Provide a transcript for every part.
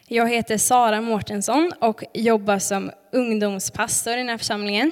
Jag heter Sara Mårtensson och jobbar som ungdomspastor i den här församlingen.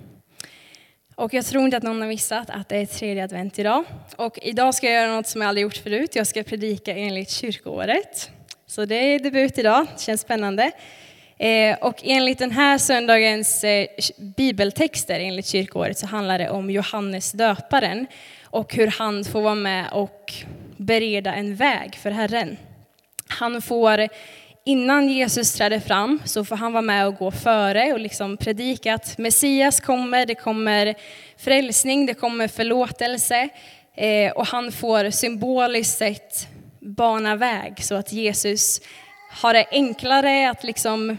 Och jag tror inte att någon har missat att det är 3:e advent idag. Och idag ska jag göra något som jag aldrig gjort förut. Jag ska predika enligt kyrkoåret. Så det är debut idag, det känns spännande. Och enligt den här söndagens bibeltexter enligt kyrkoåret så handlar det om Johannes döparen. Och hur han får vara med och bereda en väg för Herren. Han får, innan Jesus träder fram, så får han vara med och gå före och liksom predika att Messias kommer, det kommer frälsning, det kommer förlåtelse. Och han får symboliskt sett bana väg så att Jesus har det enklare att liksom,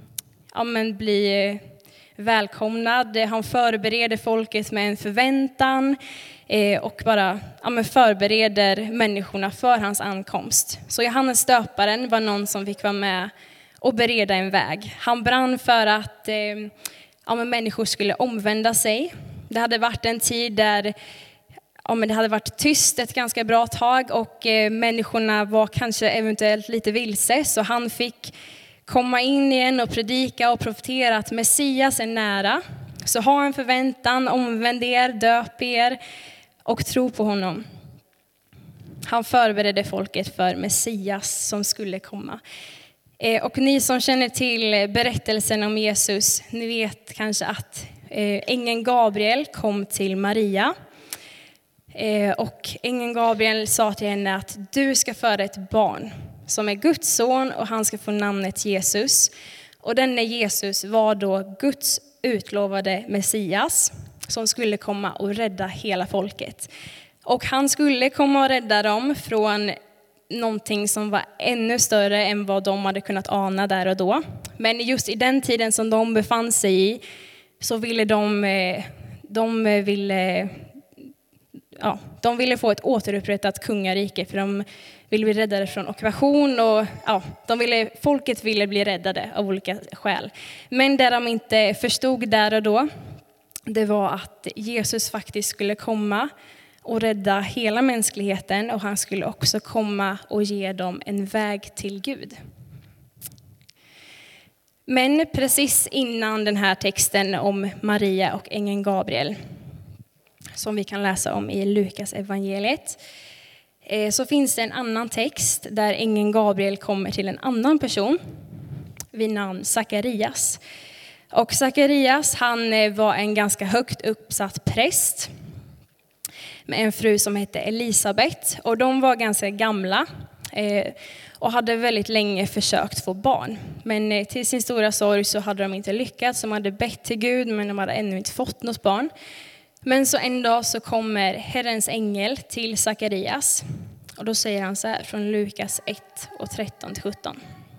bli välkomnad. Han förbereder folket med en förväntan och bara förbereder människorna för hans ankomst. Så Johannes döparen var någon som fick vara med och bereda en väg. Han brann för att människor skulle omvända sig. Det hade varit en tid där det hade varit tyst ett ganska bra tag och människorna var kanske eventuellt lite vilse. Så han fick komma in igen och predika och profetera att Messias är nära. Så ha en förväntan, omvänd er, döp er och tro på honom. Han förberedde folket för Messias som skulle komma. Och ni som känner till berättelsen om Jesus, ni vet kanske att ängeln Gabriel kom till Maria. Och ängeln Gabriel sa till henne att du ska föda ett barn som är Guds son och han ska få namnet Jesus. Och denne Jesus var då Guds utlovade Messias som skulle komma och rädda hela folket. Och han skulle komma och rädda dem från någonting som var ännu större än vad de hade kunnat ana där och då. Men just i den tiden som de befann sig i så ville de ville få ett återupprättat kungarike för de ville bli räddade från ockupation och folket ville bli räddade av olika skäl. Men det de inte förstod där och då, det var att Jesus faktiskt skulle komma och rädda hela mänskligheten och han skulle också komma och ge dem en väg till Gud. Men precis innan den här texten om Maria och ängeln Gabriel som vi kan läsa om i Lukas evangeliet, så finns det en annan text där ängeln Gabriel kommer till en annan person vid namn Sakarias. Och Sakarias, han var en ganska högt uppsatt präst med en fru som hette Elisabet. Och de var ganska gamla och hade väldigt länge försökt få barn. Men till sin stora sorg så hade de inte lyckats. De hade bett till Gud men de hade ännu inte fått något barn. Men så en dag så kommer Herrens ängel till Sakarias. Och då säger han så här från Lukas 1 och 13-17.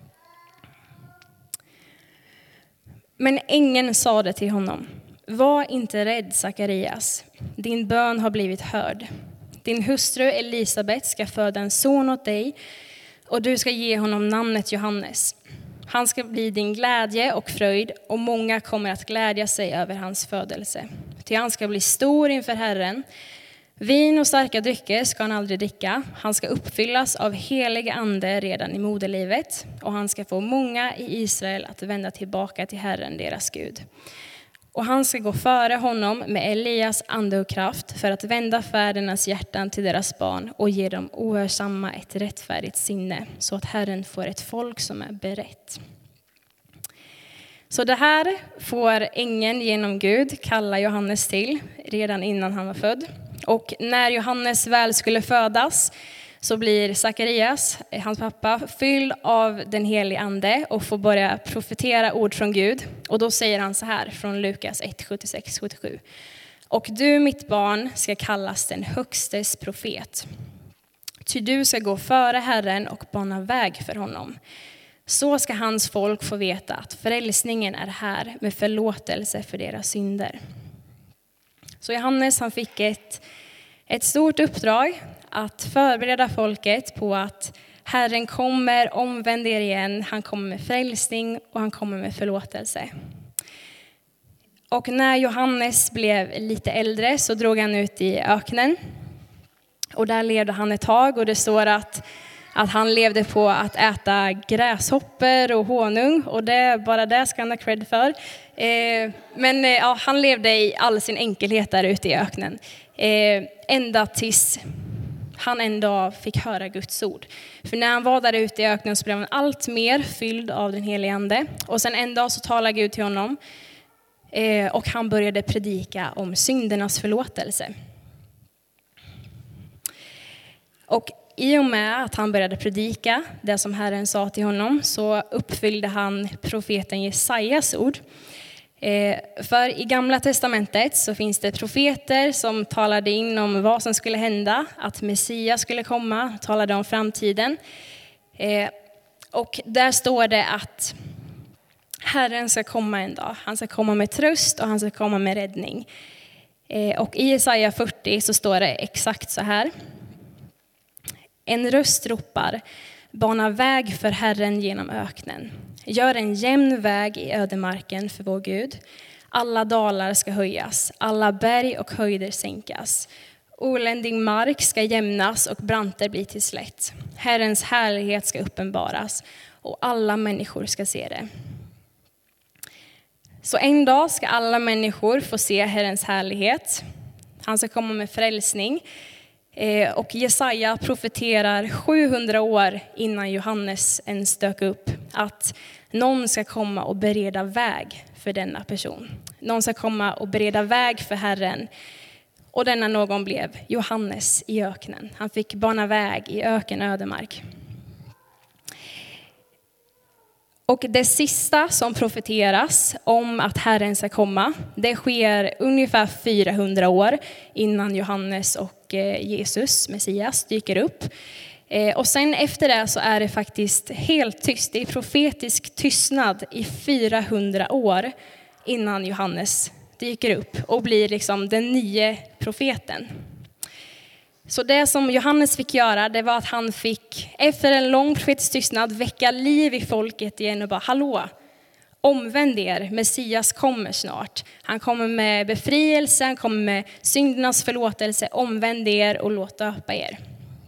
Men ängeln sade till honom: var inte rädd, Sakarias. Din bön har blivit hörd. Din hustru Elisabet ska föda en son åt dig och du ska ge honom namnet Johannes. Han ska bli din glädje och fröjd och många kommer att glädja sig över hans födelse. Till han ska bli stor inför Herren. Vin och starka drycker ska han aldrig dricka. Han ska uppfyllas av helig ande redan i moderlivet. Och han ska få många i Israel att vända tillbaka till Herren, deras Gud. Och han ska gå före honom med Elias ande och kraft för att vända fädernas hjärtan till deras barn och ge dem ohörsamma ett rättfärdigt sinne så att Herren får ett folk som är berett. Så det här får ängeln genom Gud kalla Johannes till redan innan han var född. Och när Johannes väl skulle födas så blir Sakarias, hans pappa, fylld av den helige ande och får börja profetera ord från Gud. Och då säger han så här från Lukas 1, 76-77. Och du, mitt barn, ska kallas den högstes profet. Ty du ska gå före Herren och bana väg för honom. Så ska hans folk få veta att frälsningen är här med förlåtelse för deras synder. Så Johannes, han fick ett stort uppdrag att förbereda folket på att Herren kommer, omvänd er igen. Han kommer med frälsning och han kommer med förlåtelse. Och när Johannes blev lite äldre så drog han ut i öknen. Och där levde han ett tag och det står att att han levde på att äta gräshoppor och honung, och bara det ska han ha cred för. Men han levde i all sin enkelhet där ute i öknen. Ända tills han en dag fick höra Guds ord. För när han var där ute i öknen så blev han allt mer fylld av den helige ande. Och sen en dag så talade Gud till honom. Och han började predika om syndernas förlåtelse. Och i och med att han började predika det som Herren sa till honom, så uppfyllde han profeten Jesajas ord. För i Gamla testamentet så finns det profeter som talade in om vad som skulle hända, att Messias skulle komma, talade om framtiden. Och där står det att Herren ska komma en dag. Han ska komma med tröst och han ska komma med räddning. Och i Jesaja 40 så står det exakt så här. En röst ropar, bana väg för Herren genom öknen. Gör en jämn väg i ödemarken för vår Gud. Alla dalar ska höjas, alla berg och höjder sänkas. Oländig mark ska jämnas och branter bli till slätt. Herrens härlighet ska uppenbaras och alla människor ska se det. Så en dag ska alla människor få se Herrens härlighet. Han ska komma med frälsning. Och Jesaja profeterar 700 år innan Johannes ens dök upp att någon ska komma och bereda väg för denna person. Någon ska komma och bereda väg för Herren. Och denna någon blev Johannes i öknen. Han fick bana väg i ödemark. Och det sista som profeteras om att Herren ska komma, det sker ungefär 400 år innan Johannes och Jesus, Messias, dyker upp. Och sen efter det så är det faktiskt helt tyst. Det är profetisk tystnad i 400 år innan Johannes dyker upp och blir liksom den nya profeten. Så det som Johannes fick göra, det var att han fick efter en lång profetisk tystnad väcka liv i folket igen och bara hallå, omvänd er, Messias kommer snart. Han kommer med befrielse, han kommer med syndernas förlåtelse, omvänd er och låt döpa er.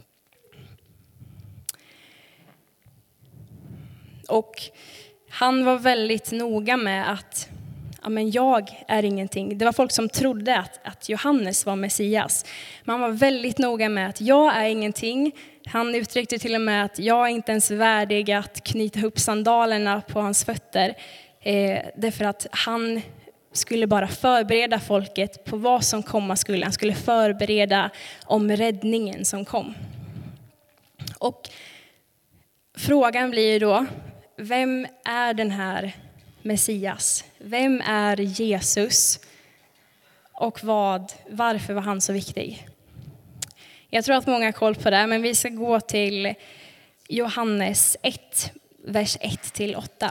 Och han var väldigt noga med att men jag är ingenting. Det var folk som trodde att Johannes var Messias. Man var väldigt noga med att jag är ingenting. Han uttryckte till och med att jag är inte ens värdig att knyta ihop sandalerna på hans fötter. Därför att han skulle bara förbereda folket på vad som komma skulle. Han skulle förbereda om räddningen som kom. Och frågan blir då, vem är den här Messias? Vem är Jesus? Och varför var han så viktig? Jag tror att många har koll på det, men vi ska gå till Johannes 1, vers 1-8.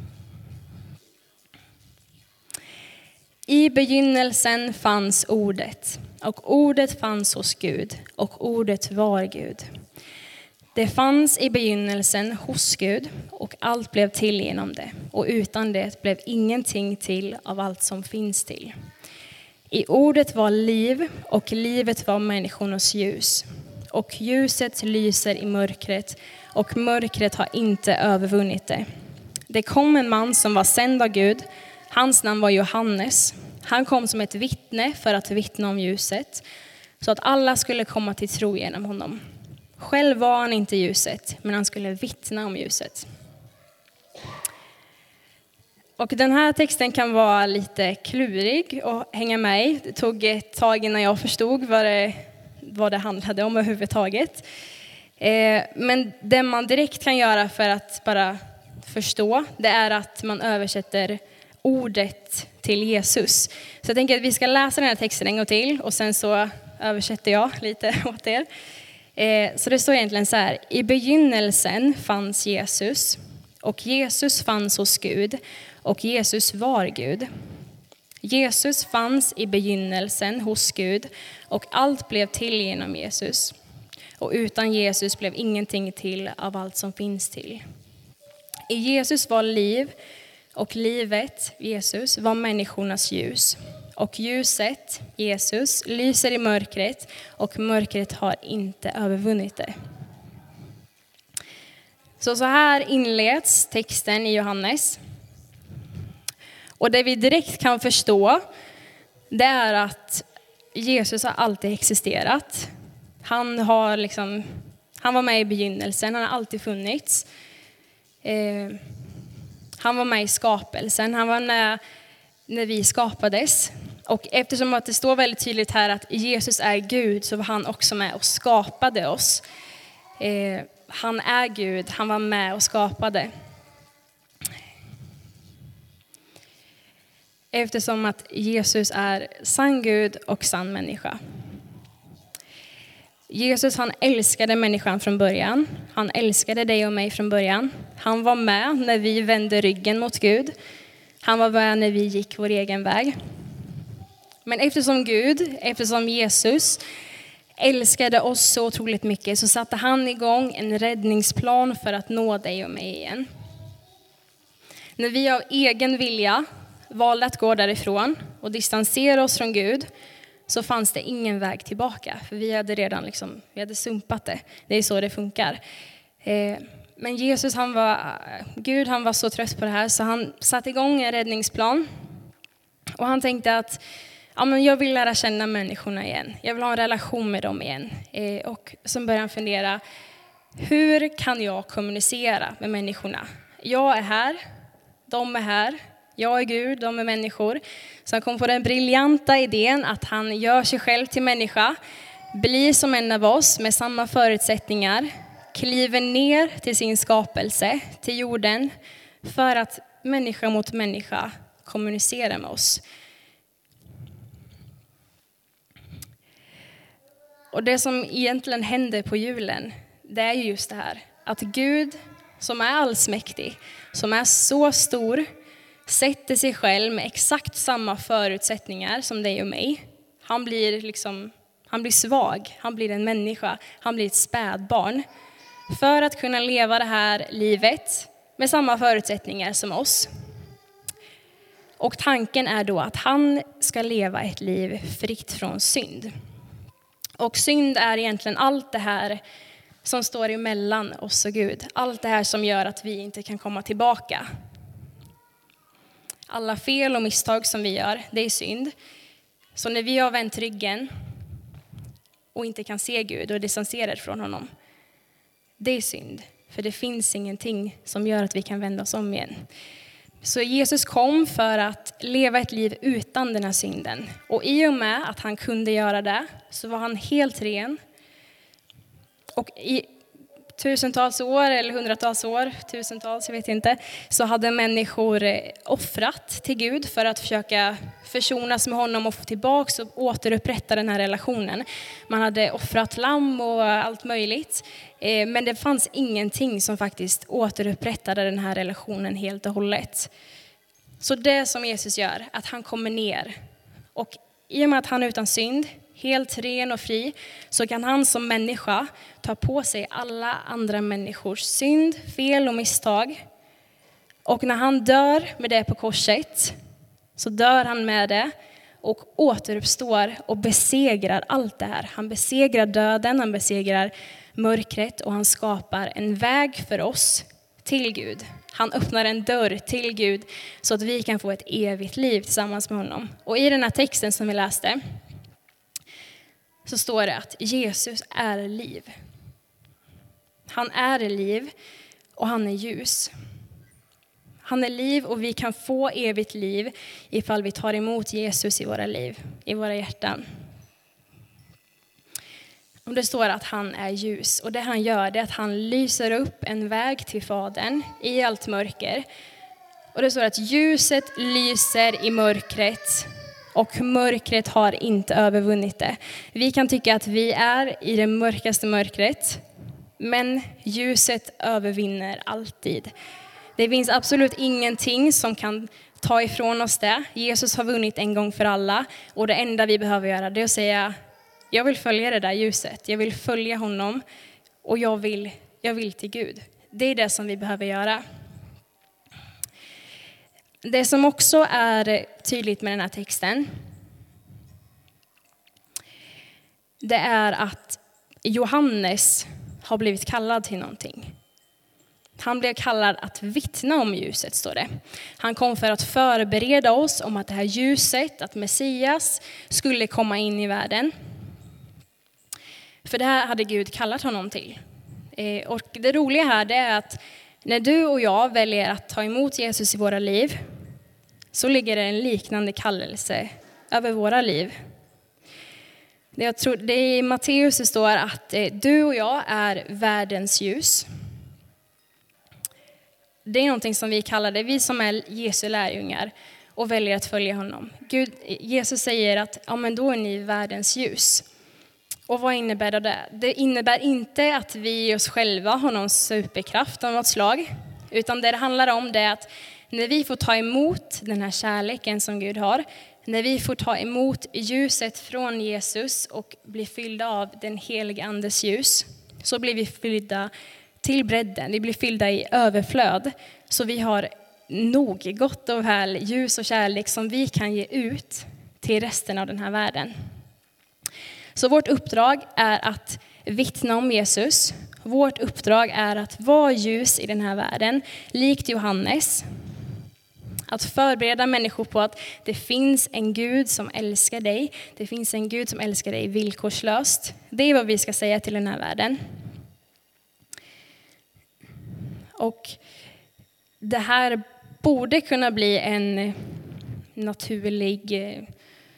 I begynnelsen fanns ordet, och ordet fanns hos Gud, och ordet var Gud. Det fanns i begynnelsen hos Gud, och allt blev till genom det. Och utan det blev ingenting till av allt som finns till. I ordet var liv, och livet var människornas ljus. Och ljuset lyser i mörkret, och mörkret har inte övervunnit det. Det kom en man som var sänd av Gud. Hans namn var Johannes. Han kom som ett vittne för att vittna om ljuset, så att alla skulle komma till tro genom honom. Själv var han inte ljuset, men han skulle vittna om ljuset. Och den här texten kan vara lite klurig att hänga med i. Det tog ett tag innan jag förstod vad det handlade om överhuvudtaget. Men det man direkt kan göra för att bara förstå, det är att man översätter ordet till Jesus. Så jag tänker att vi ska läsa den här texten en gång till, och sen så översätter jag lite åt er. Så det står egentligen så här: i begynnelsen fanns Jesus, och Jesus fanns hos Gud, och Jesus var Gud. Jesus fanns i begynnelsen hos Gud, och allt blev till genom Jesus. Och utan Jesus blev ingenting till av allt som finns till. I Jesus var liv, och livet, Jesus, var människornas ljus. Och ljuset, Jesus, lyser i mörkret, och mörkret har inte övervunnit det. Så här inleds texten i Johannes. Och det vi direkt kan förstå, det är att Jesus har alltid existerat. Han var med i begynnelsen, han har alltid funnits. Han var med i skapelsen, han var med när vi skapades. Och eftersom att det står väldigt tydligt här att Jesus är Gud, så var han också med och skapade oss. Han är Gud, han var med och skapade. Eftersom att Jesus är sann Gud och sann människa. Jesus, han älskade människan från början. Han älskade dig och mig från början. Han var med när vi vände ryggen mot Gud. Han var med när vi gick vår egen väg. Men eftersom Jesus älskade oss så otroligt mycket, så satte han igång en räddningsplan för att nå dig och mig igen. När vi av egen vilja valde att gå därifrån och distansera oss från Gud, så fanns det ingen väg tillbaka. För vi hade redan vi hade sumpat det. Det är så det funkar. Men Jesus, han var så trött på det här, så han satte igång en räddningsplan. Och han tänkte att jag vill lära känna människorna igen. Jag vill ha en relation med dem igen. Och så började han fundera, hur kan jag kommunicera med människorna? Jag är här, de är här. Jag är Gud, de är människor. Så han kom på den briljanta idén att han gör sig själv till människa, blir som en av oss med samma förutsättningar, kliver ner till sin skapelse, till jorden, för att människa mot människa kommunicera med oss. Och det som egentligen händer på julen, det är ju just det här. Att Gud, som är allsmäktig, som är så stor, sätter sig själv med exakt samma förutsättningar som dig och mig. Han blir svag, han blir en människa, han blir ett spädbarn. För att kunna leva det här livet med samma förutsättningar som oss. Och tanken är då att han ska leva ett liv fritt från synd. Och synd är egentligen allt det här som står emellan oss och Gud. Allt det här som gör att vi inte kan komma tillbaka. Alla fel och misstag som vi gör, det är synd. Så när vi har vänt ryggen och inte kan se Gud och distanserar från honom, det är synd. För det finns ingenting som gör att vi kan vända oss om igen. Så Jesus kom för att leva ett liv utan den här synden. Och i och med att han kunde göra det, så var han helt ren. Och i tusentals år eller hundratals år, tusentals, jag vet inte, så hade människor offrat till Gud för att försöka försonas med honom och få tillbaka och återupprätta den här relationen. Man hade offrat lamm och allt möjligt, men det fanns ingenting som faktiskt återupprättade den här relationen helt och hållet. Så det som Jesus gör, att han kommer ner, och i och med att han är utan synd, helt ren och fri, så kan han som människa ta på sig alla andra människors synd, fel och misstag. Och när han dör med det på korset, så dör han med det och återuppstår och besegrar allt det här. Han besegrar döden, han besegrar mörkret och han skapar en väg för oss till Gud. Han öppnar en dörr till Gud så att vi kan få ett evigt liv tillsammans med honom. Och i den här texten som vi läste, så står det att Jesus är liv. Han är liv och han är ljus. Han är liv och vi kan få evigt liv ifall vi tar emot Jesus i våra liv, i våra hjärtan. Och det står att han är ljus, och det han gör, det är att han lyser upp en väg till Fadern i allt mörker. Och det står att ljuset lyser i mörkret och mörkret har inte övervunnit det. Vi kan tycka att vi är i det mörkaste mörkret, men ljuset övervinner alltid. Det finns absolut ingenting som kan ta ifrån oss det. Jesus har vunnit en gång för alla, och det enda vi behöver göra, det är att säga: jag vill följa det där ljuset, jag vill följa honom och jag vill till Gud. Det är det som vi behöver göra. Det som också är tydligt med den här texten, det är att Johannes har blivit kallad till någonting. Han blev kallad att vittna om ljuset, står det. Han kom för att förbereda oss om att det här ljuset, att Messias skulle komma in i världen. För det här hade Gud kallat honom till. Och det roliga här det är att när du och jag väljer att ta emot Jesus i våra liv så ligger det en liknande kallelse över våra liv. Det är i Matteus det står att du och jag är världens ljus. Det är någonting som vi kallar det, vi som är Jesu lärjungar och väljer att följa honom. Jesus säger att ja, men då är ni världens ljus. Och vad innebär det? Det innebär inte att vi oss själva har någon superkraft av något slag. Utan det handlar om det att när vi får ta emot den här kärleken som Gud har. När vi får ta emot ljuset från Jesus och bli fyllda av den helige andes ljus. Så blir vi fyllda till bredden, vi blir fyllda i överflöd. Så vi har nog gott och väl ljus och kärlek som vi kan ge ut till resten av den här världen. Så vårt uppdrag är att vittna om Jesus. Vårt uppdrag är att vara ljus i den här världen, likt Johannes. Att förbereda människor på att det finns en Gud som älskar dig. Det finns en Gud som älskar dig villkorslöst. Det är vad vi ska säga till den här världen. Och det här borde kunna bli en naturlig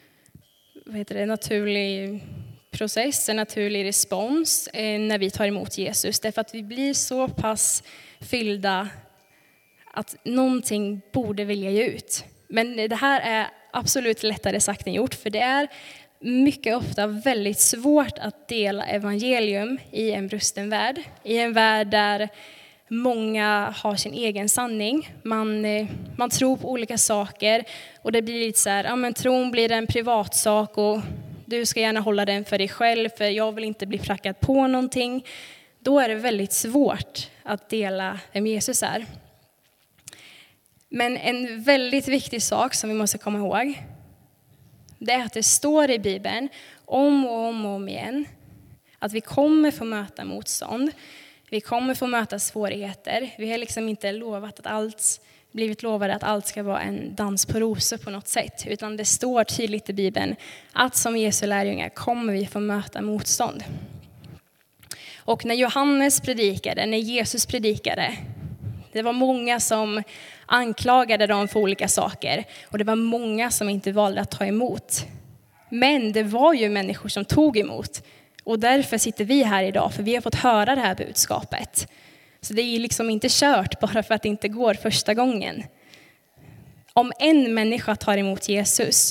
process, en naturlig respons när vi tar emot Jesus. Därför att vi blir så pass fyllda att någonting borde vilja ge ut. Men det här är absolut lättare sagt än gjort. För det är mycket ofta väldigt svårt att dela evangelium i en brusten värld. I en värld där många har sin egen sanning. Man tror på olika saker. Och det blir lite så här, ja men tron blir en privatsak och du ska gärna hålla den för dig själv. För jag vill inte bli prackad på någonting. Då är det väldigt svårt att dela vem Jesus är. Men en väldigt viktig sak som vi måste komma ihåg. Det är att det står i Bibeln om och om igen. Att vi kommer få möta motstånd. Vi kommer få möta svårigheter. Vi har liksom inte blivit lovade att allt ska vara en dans på rosor på något sätt. Utan det står tydligt i Bibeln att som Jesu lärjungar kommer vi få möta motstånd. Och när Johannes predikade, när Jesus predikade, det var många som anklagade dem för olika saker. Och det var många som inte valde att ta emot. Men det var ju människor som tog emot. Och därför sitter vi här idag, för vi har fått höra det här budskapet. Så det är liksom inte kört bara för att det inte går första gången. Om en människa tar emot Jesus,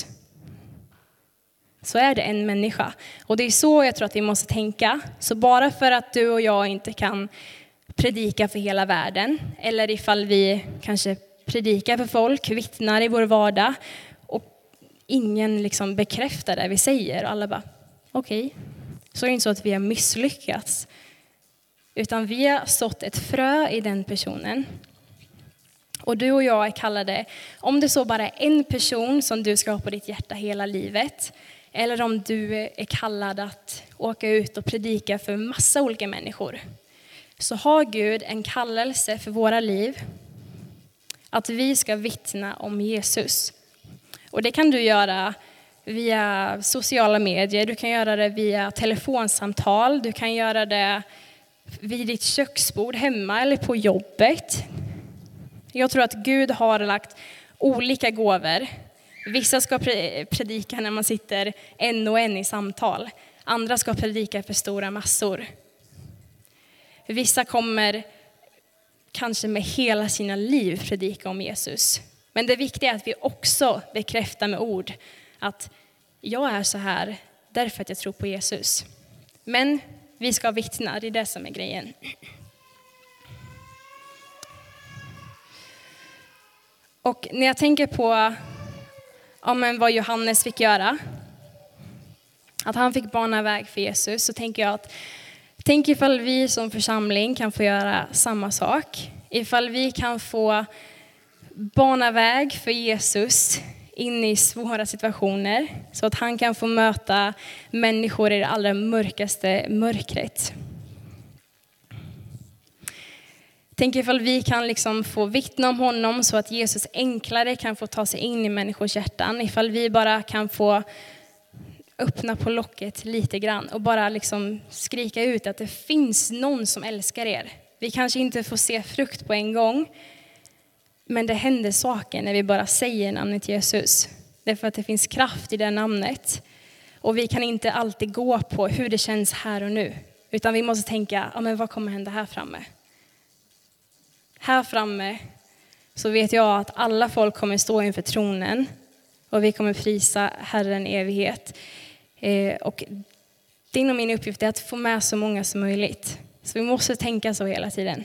så är det en människa. Och det är så jag tror att vi måste tänka. Så bara för att du och jag inte kan predika för hela världen, eller ifall vi kanske predikar för folk, vittnar i vår vardag, och ingen liksom bekräftar det vi säger, och alla bara, okej. Så är det inte så att vi har misslyckats. Utan vi har sått ett frö i den personen. Och du och jag är kallade, om det så bara är en person som du ska ha på ditt hjärta hela livet. Eller om du är kallad att åka ut och predika för massa olika människor. Så har Gud en kallelse för våra liv. Att vi ska vittna om Jesus. Och det kan du göra via sociala medier, du kan göra det via telefonsamtal, du kan göra det vid ditt köksbord hemma eller på jobbet. Jag tror att Gud har lagt olika gåvor. Vissa ska predika när man sitter en och en i samtal. Andra ska predika för stora massor. Vissa kommer kanske med hela sina liv predika om Jesus. Men det viktiga är att vi också bekräftar med ord att jag är så här därför att jag tror på Jesus. Men vi ska vittna, det är det som är grejen. Och när jag tänker på vad Johannes fick göra, att han fick bana väg för Jesus, så tänker jag att tänk ifall vi som församling kan få göra samma sak. Ifall vi kan få bana väg för Jesus in i svåra situationer, så att han kan få möta människor i det allra mörkaste mörkret. Tänk ifall vi kan liksom få vittna om honom så att Jesus enklare kan få ta sig in i människors hjärtan. Ifall vi bara kan få öppna på locket lite grann och bara liksom skrika ut att det finns någon som älskar er. Vi kanske inte får se frukt på en gång, men det händer saker när vi bara säger namnet Jesus. Därför att det finns kraft i det namnet. Och vi kan inte alltid gå på hur det känns här och nu. Utan vi måste tänka, men vad kommer hända här framme? Här framme så vet jag att alla folk kommer stå inför tronen. Och vi kommer prisa Herren i evighet. Och din och min uppgift är att få med så många som möjligt. Så vi måste tänka så hela tiden.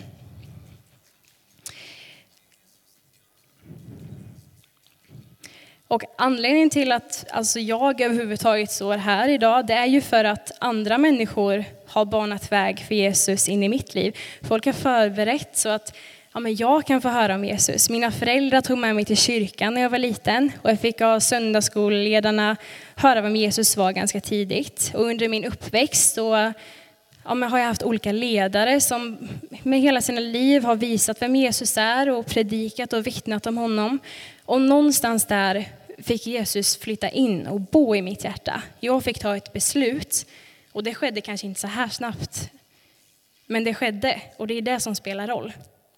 Och anledningen till att jag överhuvudtaget står här idag, det är ju för att andra människor har banat väg för Jesus in i mitt liv. Folk har förberett så att jag kan få höra om Jesus. Mina föräldrar tog med mig till kyrkan när jag var liten. Och jag fick av söndagsskolledarna höra vem Jesus var ganska tidigt. Och under min uppväxt har jag haft olika ledare som med hela sina liv har visat vem Jesus är och predikat och vittnat om honom. Och någonstans där fick Jesus flytta in och bo i mitt hjärta. Jag fick ta ett beslut. Och det skedde kanske inte så här snabbt. Men det skedde, och det är det som spelar roll.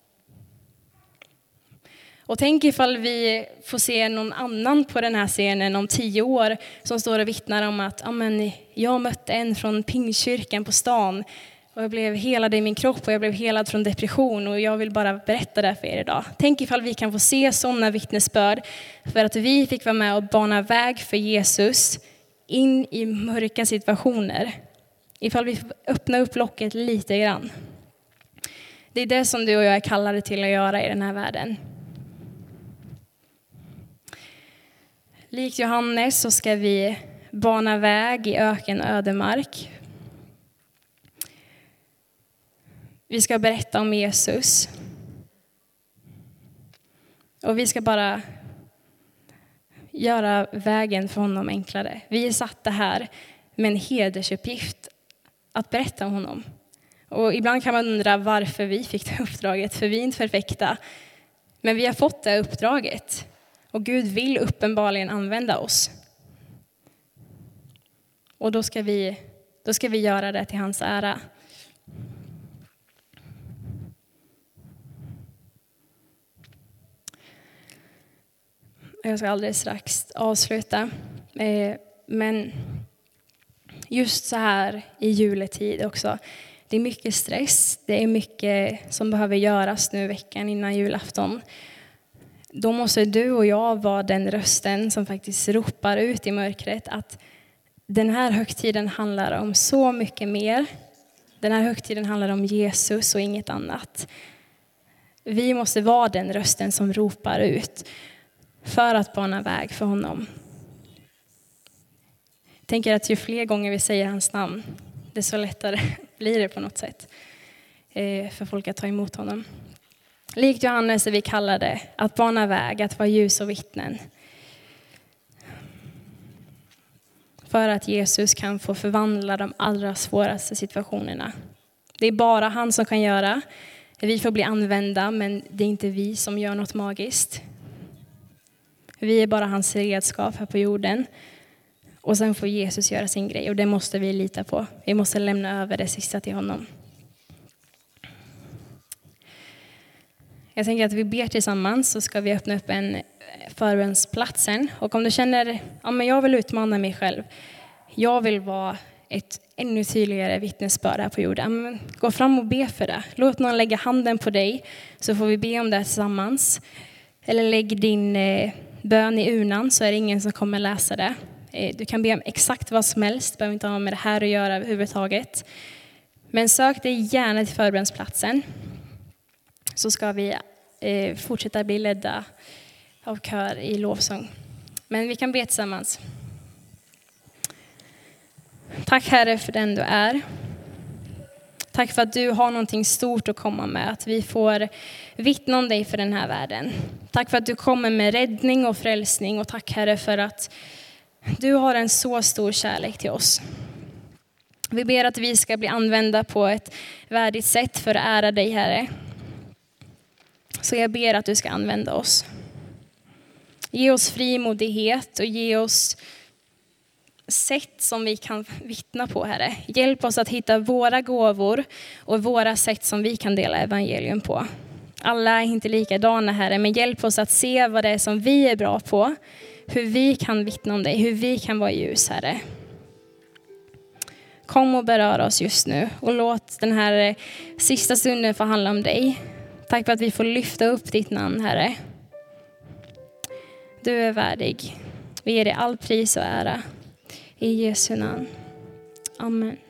Och tänk ifall vi får se någon annan på den här scenen om 10 år som står och vittnar om att jag mötte en från Pingstkyrkan på stan och jag blev helad i min kropp och jag blev helad från depression och jag vill bara berätta det för er idag. Tänk ifall vi kan få se sådana vittnesbörd för att vi fick vara med och bana väg för Jesus in i mörka situationer. Ifall vi öppnar upp locket lite grann. Det är det som du och jag är kallade till att göra i den här världen. Likt Johannes så ska vi bana väg i öken och ödemark. Vi ska berätta om Jesus. Och vi ska bara göra vägen för honom enklare. Vi är satta här med en hedersuppgift att berätta om honom. Och ibland kan man undra varför vi fick det uppdraget, för vi är inte perfekta. Men vi har fått det uppdraget. Och Gud vill uppenbarligen använda oss. Och då ska vi göra det till hans ära. Jag ska alldeles strax avsluta. Men just så här i juletid också. Det är mycket stress. Det är mycket som behöver göras nu veckan innan julafton. Då måste du och jag vara den rösten som faktiskt ropar ut i mörkret att den här högtiden handlar om så mycket mer. Den här högtiden handlar om Jesus och inget annat. Vi måste vara den rösten som ropar ut för att bana väg för honom. Jag tänker att ju fler gånger vi säger hans namn, desto lättare blir det på något sätt för folk att ta emot honom. Likt Johannes är vi kallade att bana väg, att vara ljus och vittnen. För att Jesus kan få förvandla de allra svåraste situationerna. Det är bara han som kan göra. Vi får bli använda, men det är inte vi som gör något magiskt. Vi är bara hans redskap här på jorden. Och sen får Jesus göra sin grej, och det måste vi lita på. Vi måste lämna över det sista till honom. Jag tänker att vi ber tillsammans, så ska vi öppna upp en förbönsplatsen. Och om du känner, men jag vill utmana mig själv. Jag vill vara ett ännu tydligare vittnesbörd här på jorden. Gå fram och be för det. Låt någon lägga handen på dig, så får vi be om det tillsammans. Eller lägg din bön i urnan, så är det ingen som kommer läsa det. Du kan be om exakt vad som helst. Det behöver inte ha med det här att göra överhuvudtaget. Men sök dig gärna till förbönsplatsen. Så ska vi fortsätta bli ledda av kör i lovsång. Men vi kan be tillsammans. Tack Herre för den du är. Tack för att du har någonting stort att komma med. Att vi får vittna om dig för den här världen. Tack för att du kommer med räddning och frälsning. Och tack Herre för att du har en så stor kärlek till oss. Vi ber att vi ska bli använda på ett värdigt sätt för att ära dig Herre. Så jag ber att du ska använda oss. Ge oss frimodighet och ge oss sätt som vi kan vittna på, Herre. Hjälp oss att hitta våra gåvor och våra sätt som vi kan dela evangelium på. Alla är inte likadana, Herre, men hjälp oss att se vad det är som vi är bra på. Hur vi kan vittna om dig, hur vi kan vara ljus, Herre. Kom och berör oss just nu och låt den här sista stunden få handla om dig. Tack för att vi får lyfta upp ditt namn, Herre. Du är värdig. Vi ger dig all pris och ära. I Jesu namn. Amen.